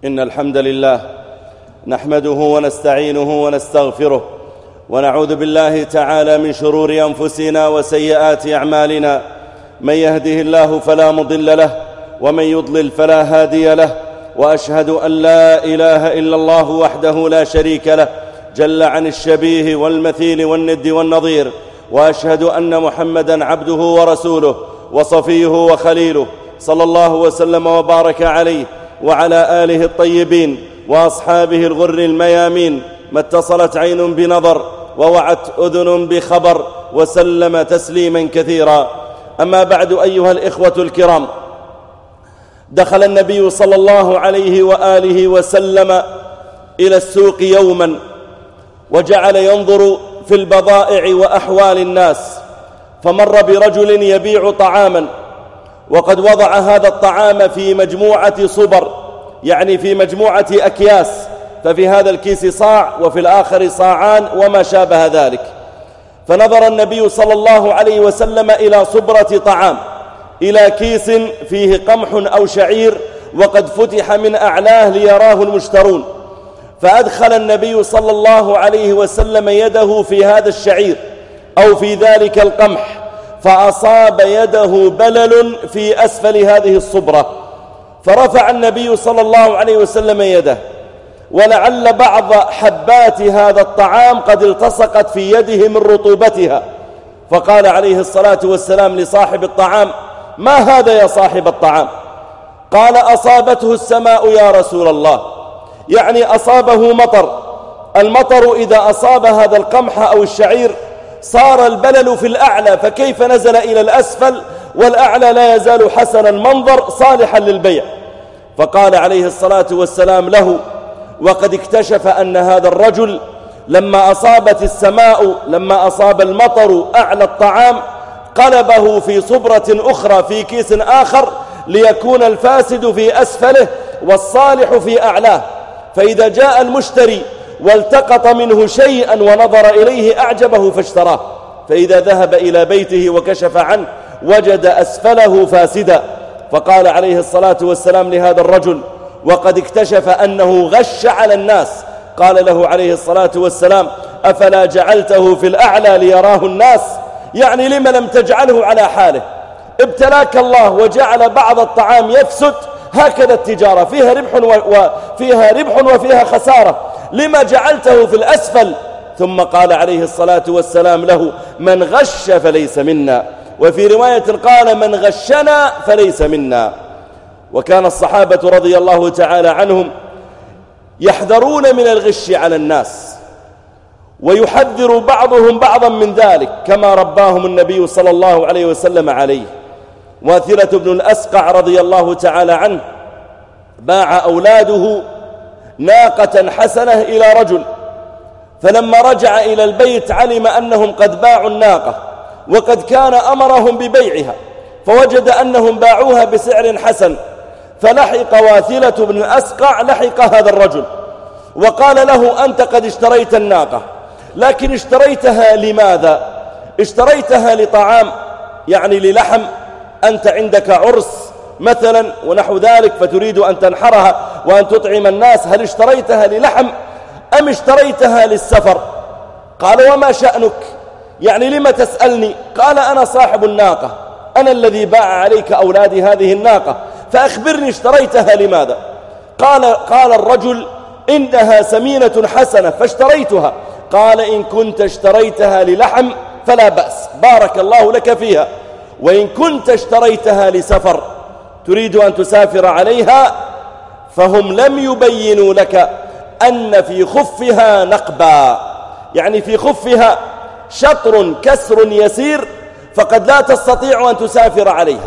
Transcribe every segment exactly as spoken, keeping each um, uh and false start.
إن الحمد لله نحمده ونستعينه ونستغفره ونعوذ بالله تعالى من شرور أنفسنا وسيئات أعمالنا. من يهده الله فلا مضل له ومن يضلل فلا هادي له، وأشهد أن لا إله إلا الله وحده لا شريك له جل عن الشبيه والمثيل والند والنظير، وأشهد أن محمدًا عبده ورسوله وصفيه وخليله، صلى الله وسلم وبارك عليه وعلى آله الطيبين وأصحابه الغر الميامين. ما اتصلت عين بنظر ووعت أذن بخبر، وسلم تسليما كثيرا. أما بعد، أيها الإخوة الكرام، دخل النبي صلى الله عليه وآله وسلم إلى السوق يوما، وجعل ينظر في البضائع وأحوال الناس، فمر برجل يبيع طعاما، وقد وضع هذا الطعام في مجموعة صبر، يعني في مجموعة أكياس، ففي هذا الكيس صاع وفي الآخر صاعان وما شابه ذلك. فنظر النبي صلى الله عليه وسلم إلى صبرة طعام، إلى كيس فيه قمح أو شعير وقد فتح من أعلاه ليراه المشترون، فأدخل النبي صلى الله عليه وسلم يده في هذا الشعير أو في ذلك القمح، فأصاب يده بلل في أسفل هذه الصبرة، فرفع النبي صلى الله عليه وسلم يده، ولعل بعض حبات هذا الطعام قد التصقت في يده من رطوبتها، فقال عليه الصلاة والسلام لصاحب الطعام: ما هذا يا صاحب الطعام؟ قال: أصابته السماء يا رسول الله، يعني أصابه مطر. المطر إذا أصاب هذا القمح أو الشعير صار البلل في الأعلى، فكيف نزل إلى الأسفل والأعلى لا يزال حسن المنظر صالحا للبيع؟ فقال عليه الصلاة والسلام له: وقد اكتشف أن هذا الرجل لما أصابت السماء، لما أصاب المطر أعلى الطعام، قلبه في صبرة أخرى في كيس آخر ليكون الفاسد في أسفله والصالح في أعلاه، فإذا جاء المشتري والتقط منه شيئا ونظر إليه أعجبه فاشتراه، فإذا ذهب إلى بيته وكشف عنه وجد أسفله فاسدا. فقال عليه الصلاة والسلام لهذا الرجل: وقد اكتشف أنه غش على الناس. قال له عليه الصلاة والسلام: أفلا جعلته في الأعلى ليراه الناس؟ يعني لما لم تجعله على حاله؟ ابتلاك الله وجعل بعض الطعام يفسد، هكذا التجارة فيها ربح وفيها ربح وفيها خسارة، لما جعلته في الأسفل؟ ثم قال عليه الصلاة والسلام له: من غش فليس منا، وفي رواية قال: من غشنا فليس منا. وكان الصحابة رضي الله تعالى عنهم يحذرون من الغش على الناس، ويحذر بعضهم بعضا من ذلك كما رباهم النبي صلى الله عليه وسلم عليه. واثلة بن الأسقع رضي الله تعالى عنه باع أولاده ناقة حسنة إلى رجل، فلما رجع إلى البيت علم أنهم قد باعوا الناقة، وقد كان أمرهم ببيعها، فوجد أنهم باعوها بسعر حسن، فلحق واثلة بن الأسقع لحق هذا الرجل وقال له: أنت قد اشتريت الناقة، لكن اشتريتها لماذا؟ اشتريتها لطعام، يعني للحم، أنت عندك عرس مثلا ونحو ذلك فتريد أن تنحرها وأن تطعم الناس، هل اشتريتها للحم أم اشتريتها للسفر؟ قال: وما شأنك؟ يعني لما تسألني؟ قال: أنا صاحب الناقة، أنا الذي باع عليك أولادي هذه الناقة، فأخبرني اشتريتها لماذا؟ قال قال الرجل: إنها سمينة حسنة فاشتريتها. قال: إن كنت اشتريتها للحم فلا بأس، بارك الله لك فيها، وإن كنت اشتريتها لسفر تريد أن تسافر عليها، فهم لم يبينوا لك أن في خفها نقبا، يعني في خفها شطر كسر يسير، فقد لا تستطيع أن تسافر عليها.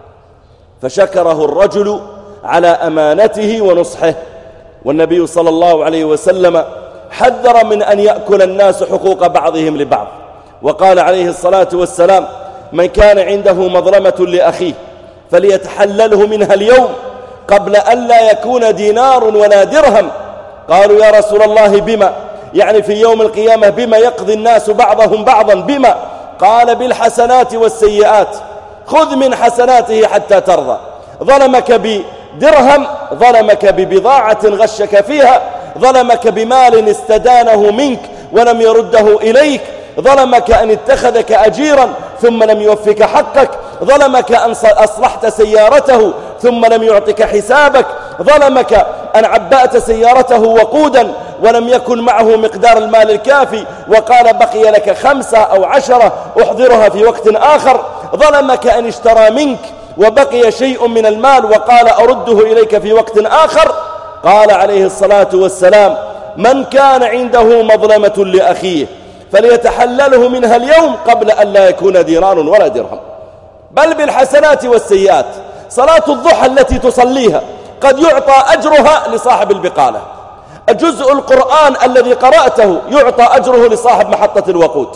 فشكره الرجل على أمانته ونصحه. والنبي صلى الله عليه وسلم حذر من أن يأكل الناس حقوق بعضهم لبعض، وقال عليه الصلاة والسلام: من كان عنده مظلمة لأخيه فليتحلله منها اليوم قبل أن لا يكون دينار ولا درهم. قالوا: يا رسول الله بما؟ يعني في يوم القيامة بما يقضي الناس بعضهم بعضا؟ بما؟ قال: بالحسنات والسيئات، خذ من حسناته حتى ترضى. ظلمك درهم ظلمك ببضاعة غشك فيها، ظلمك بمال استدانه منك ولم يرده إليك، ظلمك أن اتخذك أجيرا ثم لم يوفك حقك، ظلمك أن أصلحت سيارته ثم لم يعطك حسابك، ظلمك أن عبأت سيارته وقودا ولم يكن معه مقدار المال الكافي وقال بقي لك خمسة أو عشرة أحضرها في وقت آخر، ظلمك أن اشترى منك وبقي شيء من المال وقال أرده إليك في وقت آخر. قال عليه الصلاة والسلام: من كان عنده مظلمة لأخيه فليتحلله منها اليوم قبل أن لا يكون دينار ولا درهم. بل بالحسنات والسيئات، صلاة الضحى التي تصليها قد يعطى أجرها لصاحب البقالة، جزء القرآن الذي قرأته يعطى أجره لصاحب محطة الوقود،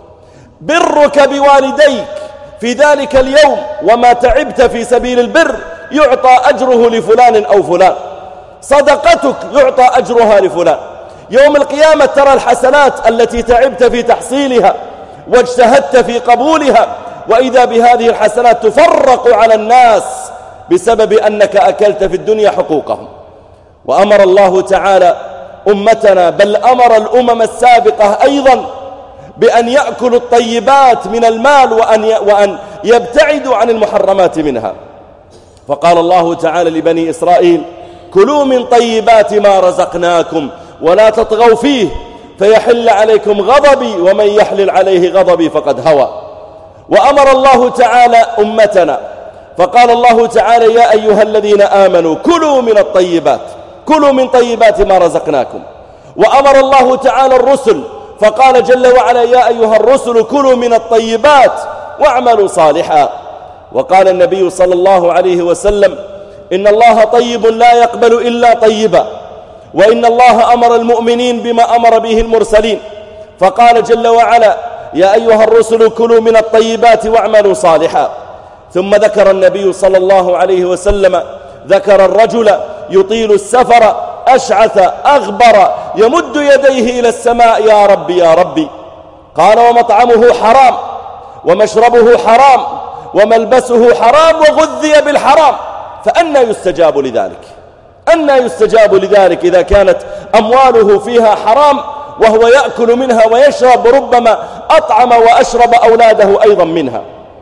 برك بوالديك في ذلك اليوم وما تعبت في سبيل البر يعطى أجره لفلان أو فلان، صدقتك يعطى أجرها لفلان. يوم القيامة ترى الحسنات التي تعبت في تحصيلها واجتهدت في قبولها، وإذا بهذه الحسنات تفرق على الناس بسبب أنك أكلت في الدنيا حقوقهم. وأمر الله تعالى أمتنا، بل أمر الأمم السابقة أيضا، بأن يأكلوا الطيبات من المال وأن وأن يبتعدوا عن المحرمات منها. فقال الله تعالى لبني إسرائيل: كلوا من طيبات ما رزقناكم ولا تطغوا فيه فيحل عليكم غضبي ومن يحلل عليه غضبي فقد هوى. وأمر الله تعالى أمتنا فقال الله تعالى: يا أيها الذين آمنوا كلوا من الطيبات، كلوا من طيبات ما رزقناكم. وأمر الله تعالى الرسل فقال جل وعلا: يا أيها الرسل كلوا من الطيبات واعملوا صالحا. وقال النبي صلى الله عليه وسلم: إن الله طيب لا يقبل إلا طيبا، وإن الله أمر المؤمنين بما أمر به المرسلين، فقال جل وعلا: يا أيها الرسل كلوا من الطيبات واعملوا صالحا. ثم ذكر النبي صلى الله عليه وسلم ذكر الرجل يطيل السفر أشعث أغبر يمد يديه إلى السماء: يا ربي يا ربي. قال: ومطعمه حرام ومشربه حرام وملبسه حرام وغذي بالحرام، فأنى يستجاب لذلك؟ أنى يستجاب لذلك إذا كانت أمواله فيها حرام وهو يأكل منها ويشرب، ربما أطعم وأشرب أولاده أيضا منها.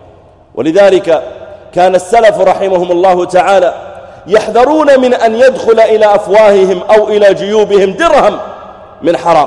ولذلك كان السلف رحمهم الله تعالى يحذرون من أن يدخل إلى أفواههم أو إلى جيوبهم درهم من حرام.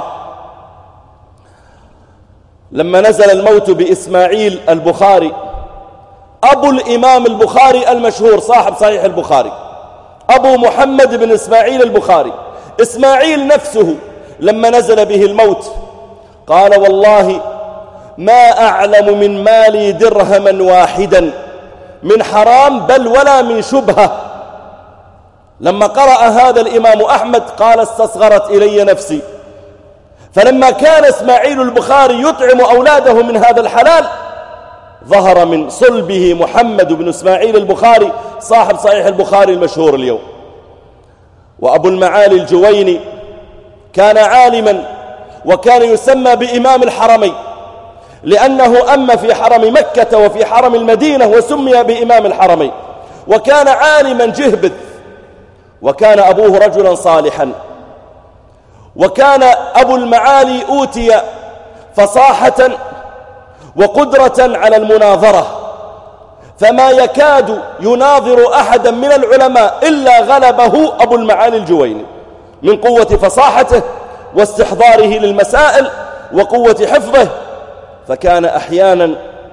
لما نزل الموت بإسماعيل البخاري أبو الإمام البخاري المشهور صاحب صحيح البخاري، أبو محمد بن إسماعيل البخاري، إسماعيل نفسه لما نزل به الموت قال: والله ما أعلم من مالي درهما واحدا من حرام بل ولا من شبهة. لما قرأ هذا الإمام أحمد قال: استصغرت إلي نفسي. فلما كان إسماعيل البخاري يطعم أولاده من هذا الحلال ظهر من صلبه محمد بن إسماعيل البخاري صاحب صحيح البخاري المشهور اليوم. وأبو المعالي الجويني كان عالما وكان يسمى بإمام الحرمين، لأنه أم في حرم مكة وفي حرم المدينة وسمي بإمام الحرمين، وكان عالما جهبذ، وكان أبوه رجلا صالحا. وكان أبو المعالي أوتي فصاحة وقدرة على المناظرة، فما يكاد يناظر أحدا من العلماء إلا غلبه أبو المعالي الجويني من قوة فصاحته واستحضاره للمسائل وقوة حفظه. فكان أحيانا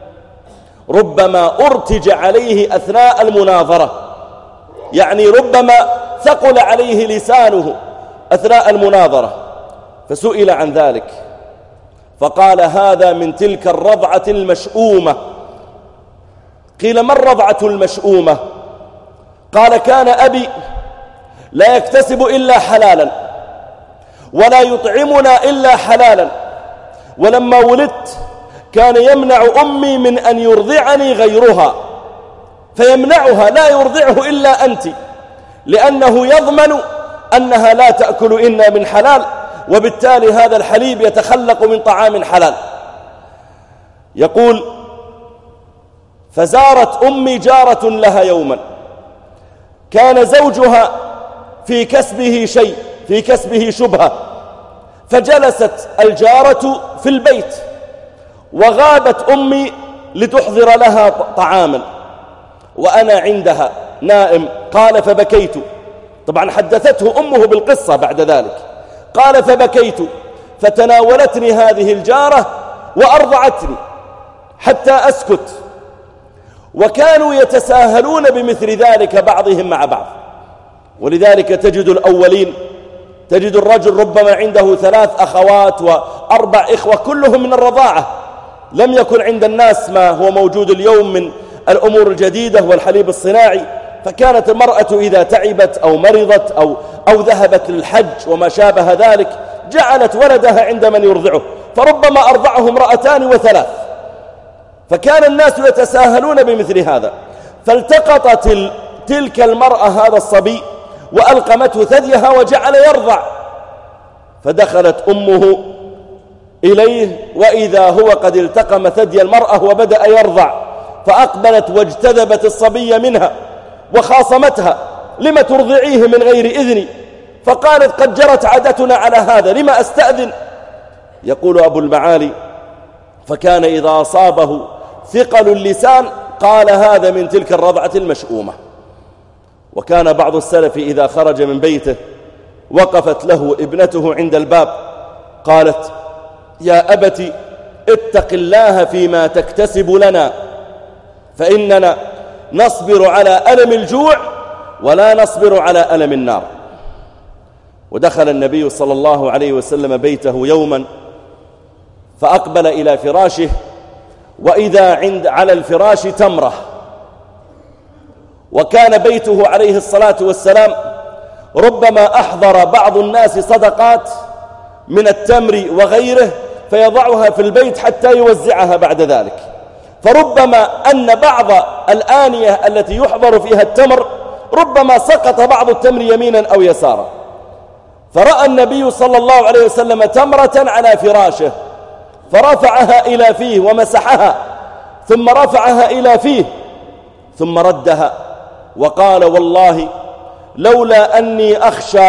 ربما أرتج عليه أثناء المناظرة، يعني ربما ثقل عليه لسانه أثناء المناظرة، فسئل عن ذلك فقال: هذا من تلك الرضعة المشؤومة. قيل: ما الرضعة المشؤومة؟ قال: كان أبي لا يكتسب إلا حلالا ولا يطعمنا إلا حلالا، ولما ولدت كان يمنع أمي من أن يرضعني غيرها، فيمنعها لا يرضعه إلا أنت، لأنه يضمن أنها لا تأكل إلا من حلال، وبالتالي هذا الحليب يتخلق من طعام حلال. يقول: فزارت أمي جارة لها يوما، كان زوجها في كسبه شيء، في كسبه شبهة، فجلست الجارة في البيت وغابت أمي لتحضر لها طعاما وأنا عندها نائم. قال فبكيت، طبعا حدثته أمه بالقصة بعد ذلك. قال فبكيت فتناولتني هذه الجارة وأرضعتني حتى أسكت، وكانوا يتساهلون بمثل ذلك بعضهم مع بعض. ولذلك تجد الأولين، تجد الرجل ربما عنده ثلاث أخوات وأربع إخوة كلهم من الرضاعة، لم يكن عند الناس ما هو موجود اليوم من الأمور الجديدة والحليب الصناعي. فكانت المرأة إذا تعبت أو مرضت أو, أو ذهبت للحج وما شابه ذلك جعلت ولدها عند من يرضعه، فربما أرضعه امرأتان وثلاث، فكان الناس يتساهلون بمثل هذا. فالتقطت تلك المرأة هذا الصبي وألقمته ثديها وجعل يرضع، فدخلت أمه إليه وإذا هو قد التقم ثدي المرأة وبدأ يرضع، فأقبلت واجتذبت الصبي منها وخاصمتها: لم ترضعيه من غير إذني؟ فقالت: قد جرت عادتنا على هذا، لما أستأذن؟ يقول أبو المعالي: فكان إذا أصابه ثقل اللسان قال هذا من تلك الرضعة المشؤومة. وكان بعض السلف إذا خرج من بيته وقفت له ابنته عند الباب قالت: يا أبت اتق الله فيما تكتسب لنا، فإننا نصبر على ألم الجوع ولا نصبر على ألم النار. ودخل النبي صلى الله عليه وسلم بيته يوما فأقبل إلى فراشه، وإذا عند على الفراش تمرة، وكان بيته عليه الصلاة والسلام ربما أحضر بعض الناس صدقات من التمر وغيره فيضعها في البيت حتى يوزعها بعد ذلك، فربما أن بعض الآنية التي يحضر فيها التمر ربما سقط بعض التمر يمينا أو يسارا، فرأى النبي صلى الله عليه وسلم تمرة على فراشه فرفعها إلى فيه ومسحها، ثم رفعها إلى فيه ثم ردها وقال: والله لولا أني أخشى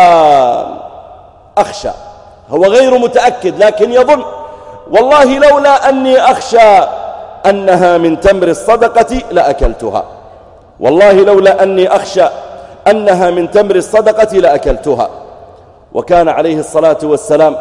أخشى هو غير متأكد لكن يظن: والله لولا أني أخشى أنها من تمر الصدقة لأكلتها، والله لولا أني أخشى أنها من تمر الصدقة لأكلتها. وكان عليه الصلاة والسلام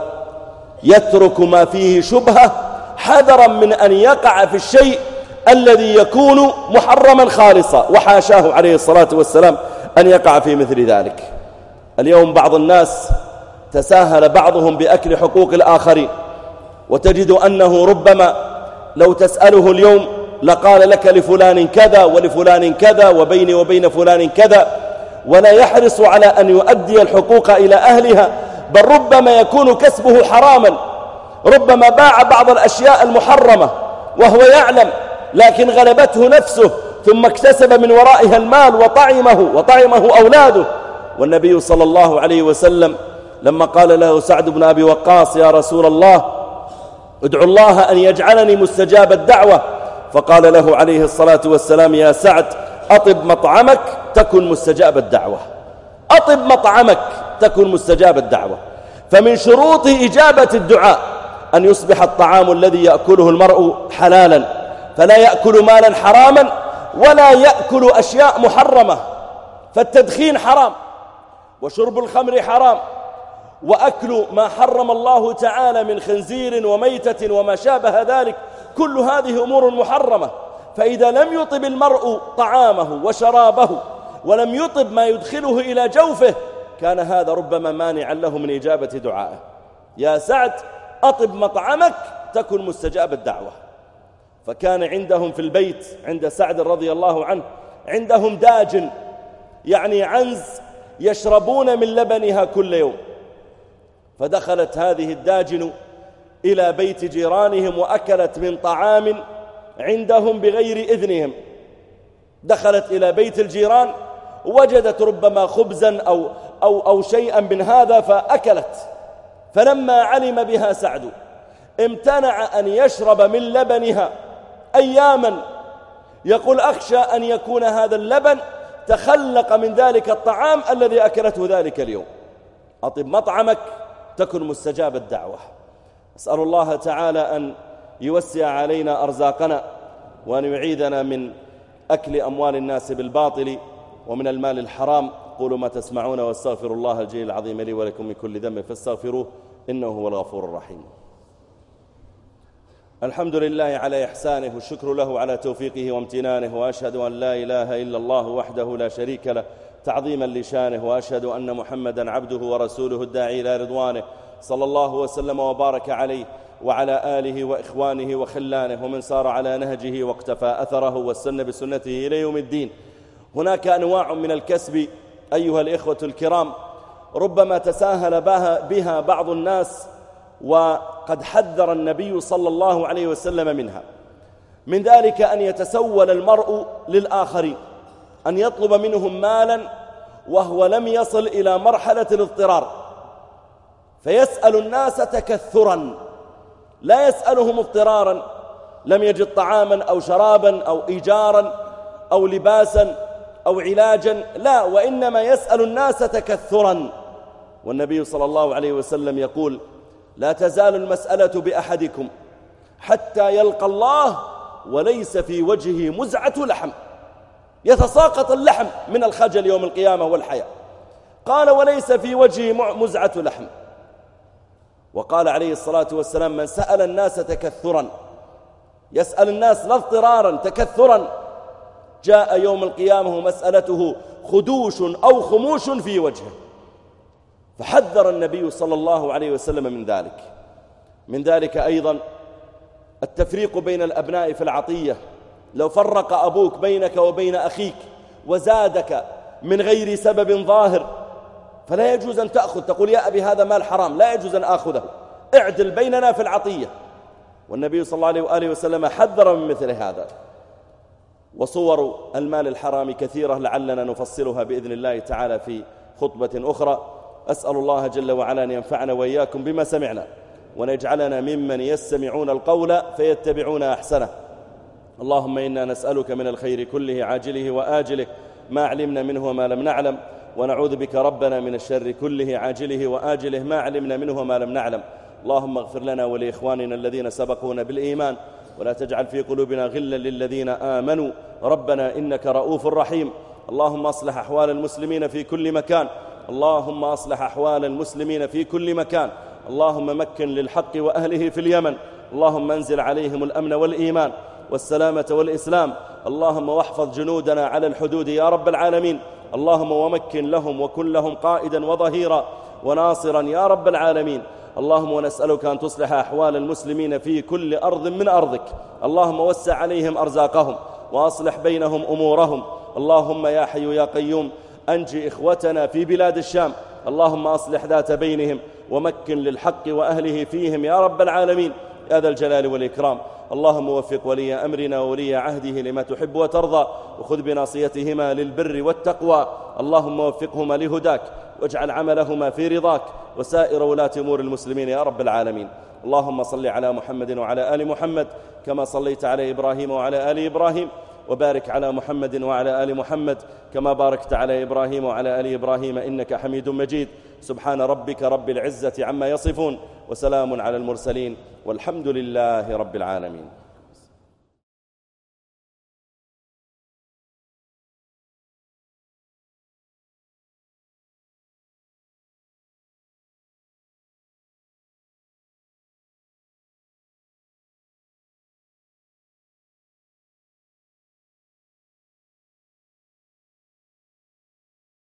يترك ما فيه شبهة حذرا من أن يقع في الشيء الذي يكون محرما خالصا، وحاشاه عليه الصلاة والسلام أن يقع في مثل ذلك. اليوم بعض الناس تساهل بعضهم بأكل حقوق الآخرين، وتجد أنه ربما لو تسأله اليوم لقال لك لفلان كذا ولفلان كذا وبيني وبين فلان كذا، ولا يحرص على أن يؤدي الحقوق إلى أهلها، بل ربما يكون كسبه حراما، ربما باع بعض الأشياء المحرمة وهو يعلم لكن غلبته نفسه ثم اكتسب من ورائها المال وطعمه وطعمه أولاده. والنبي صلى الله عليه وسلم لما قال له سعد بن أبي وقاص: يا رسول الله ادعو الله أن يجعلني مستجاب الدعوة، فقال له عليه الصلاة والسلام: يا سعد أطب مطعمك تكن مستجاب الدعوة، أطب مطعمك تكن مستجاب الدعوة. فمن شروط إجابة الدعاء أن يصبح الطعام الذي يأكله المرء حلالا، فلا يأكل مالا حراما ولا يأكل أشياء محرمة، فالتدخين حرام، وشرب الخمر حرام، وأكل ما حرم الله تعالى من خنزير وميتة وما شابه ذلك، كل هذه أمور محرمة. فإذا لم يطب المرء طعامه وشرابه ولم يطب ما يدخله إلى جوفه كان هذا ربما مانعا له من إجابة دعائه. يا سعد أطب مطعمك تكن مستجاب الدعوة. فكان عندهم في البيت عند سعد رضي الله عنه عندهم داجن، يعني عنز يشربون من لبنها كل يوم. فدخلت هذه الداجن إلى بيت جيرانهم وأكلت من طعام عندهم بغير إذنهم. دخلت إلى بيت الجيران وجدت ربما خبزا أو, أو, أو شيئا من هذا فأكلت. فلما علم بها سعد امتنع أن يشرب من لبنها أياما، يقول: أخشى أن يكون هذا اللبن تخلق من ذلك الطعام الذي أكلته ذلك اليوم. أطب مطعمك تكن مستجاب الدعوة. أسأل الله تعالى أن يوسع علينا أرزاقنا، وأن يعيذنا من أكل أموال الناس بالباطل ومن المال الحرام. قولوا ما تسمعون، واستغفر الله الجليل العظيم لي ولكم من كل ذنب فاستغفروه إنه هو الغفور الرحيم. الحمد لله على إحسانه، والشكر له على توفيقه وامتنانه، وأشهد أن لا إله إلا الله وحده لا شريك له تعظيما لشانه، وأشهد أن محمدا عبده ورسوله الداعي إلى رضوانه، صلى الله وسلم وبارك عليه وعلى آله وإخوانه وخلانه ومن سار على نهجه واقتفى أثره واستنى بسنته إلى يوم الدين. هناك أنواع من الكسب أيها الإخوة الكرام ربما تساهل بها بعض الناس، وقد حذر النبي صلى الله عليه وسلم منها. من ذلك أن يتسول المرء للآخرين، أن يطلب منهم مالا وهو لم يصل إلى مرحلة الاضطرار، فيسأل الناس تكثرا، لا يسألهم اضطرارا، لم يجد طعاما أو شرابا أو إيجارا أو لباسا أو علاجا، لا، وإنما يسأل الناس تكثرا. والنبي صلى الله عليه وسلم يقول: لا تزال المسألة بأحدكم حتى يلقى الله وليس في وجهه مزعة لحم، يتساقط اللحم من الخجل يوم القيامة والحياء. قال: وليس في وجهه مزعة لحم. وقال عليه الصلاة والسلام: من سأل الناس تكثرا، يسأل الناس لا اضطرارا، تكثرا، جاء يوم القيامة مسألته خدوش أو خموش في وجهه. فحذر النبي صلى الله عليه وسلم من ذلك. من ذلك أيضا التفريق بين الأبناء في العطية. لو فرق أبوك بينك وبين أخيك وزادك من غير سبب ظاهر فلا يجوز أن تأخذ، تقول: يا أبي هذا مال حرام، لا يجوز أن أخذه، اعدل بيننا في العطية. والنبي صلى الله عليه وآله وسلم حذر من مثل هذا. وصور المال الحرام كثيرة، لعلنا نفصلها بإذن الله تعالى في خطبة أخرى. أسأل الله جل وعلا أن ينفعنا وإياكم بما سمعنا، وأن يجعلنا ممن يستمعون القول فيتبعون أحسنه. اللهم إنا نسألك من الخير كله عاجله وآجله ما علمنا منه وما لم نعلم، ونعوذ بك ربنا من الشر كله عاجله وآجله ما علمنا منه وما لم نعلم. اللهم اغفر لنا ولإخواننا الذين سبقونا بالإيمان، ولا تجعل في قلوبنا غلا للذين آمنوا ربنا إنك رؤوف رحيم. اللهم أصلح أحوال المسلمين في كل مكان، اللهم أصلح أحوال المسلمين في كل مكان. اللهم مكن للحق وأهله في اليمن، اللهم انزل عليهم الأمن والإيمان والسلامة والإسلام. اللهم واحفظ جنودنا على الحدود يا رب العالمين. اللهم ومكن لهم وكن لهم قائدا وظهيرا وناصرا يا رب العالمين. اللهم ونسألك أن تصلح أحوال المسلمين في كل أرض من أرضك. اللهم وسع عليهم أرزاقهم وأصلح بينهم أمورهم. اللهم يا حي يا قيوم أنجي إخوتنا في بلاد الشام، اللهم أصلح ذات بينهم ومكن للحق وأهله فيهم يا رب العالمين يا ذا الجلال والإكرام. اللهم وفق ولي أمرنا وولي عهده لما تحب وترضى، وخذ بناصيتهما للبر والتقوى. اللهم وفقهما لهداك، واجعل عملهما في رضاك، وسائر ولاة أمور المسلمين يا رب العالمين. اللهم صل على محمد وعلى آل محمد كما صليت على إبراهيم وعلى آل إبراهيم، وبارك على محمد وعلى آل محمد كما باركت على إبراهيم وعلى آل إبراهيم إنك حميد مجيد. سبحان ربك رب العزة عما يصفون، وسلام على المرسلين، والحمد لله رب العالمين.